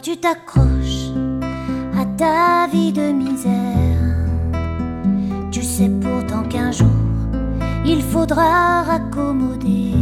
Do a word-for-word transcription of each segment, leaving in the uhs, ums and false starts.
tu t'accroches à ta vie de misère. Tu sais pourtant qu'un jour il faudra raccommoder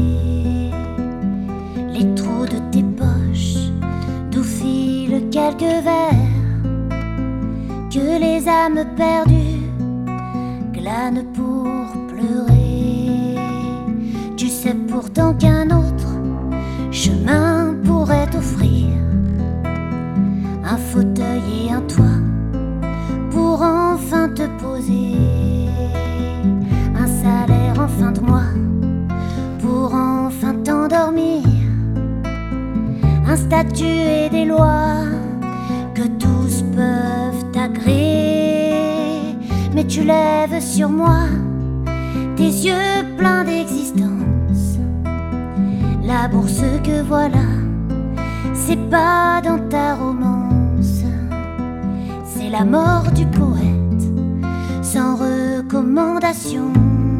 les trous de tes poches d'où filent quelques vers que les âmes perdues glanent pour pleurer. Tu sais pourtant qu'un autre chemin pourrait t'offrir un fauteuil et un toit pour enfin te poser, un salaire en fin de mois pour enfin t'endormir, un statut et des lois que tous peuvent agréer. Mais tu lèves sur moi tes yeux pleins d'existence. La bourse que voilà, c'est pas dans ta romance, c'est la mort du poète sans recommandation,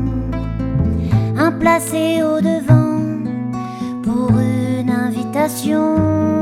un placé au devant pour une invitation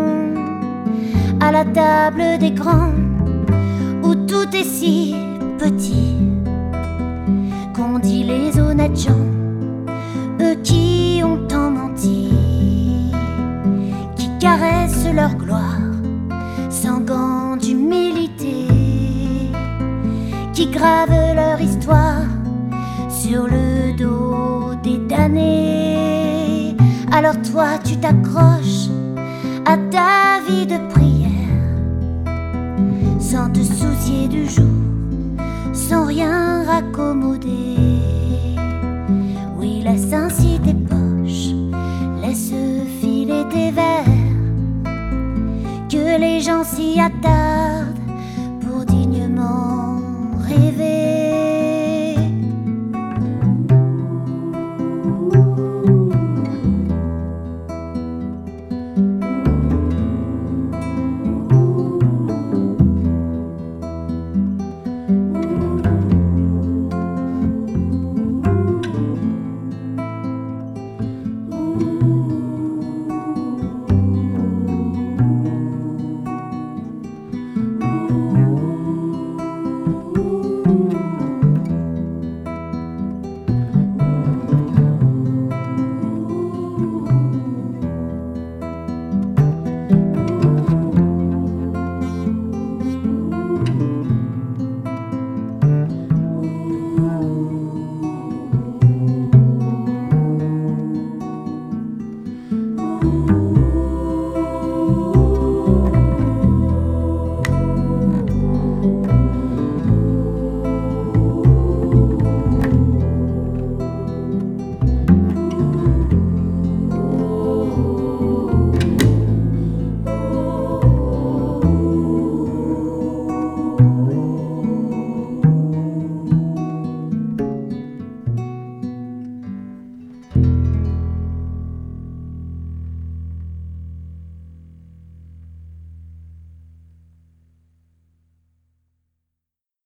à la table des grands où tout est si petit qu'on dit les honnêtes gens, eux qui ont tant menti, qui caressent leur gloire sans gants d'humilité, qui gravent leur histoire sur le dos des damnés. Alors toi tu t'accroches à ta vie de prière sans te soucier du jour, sans rien raccommoder. Oui, laisse ainsi tes poches, laisse filer tes vers, que les gens s'y attardent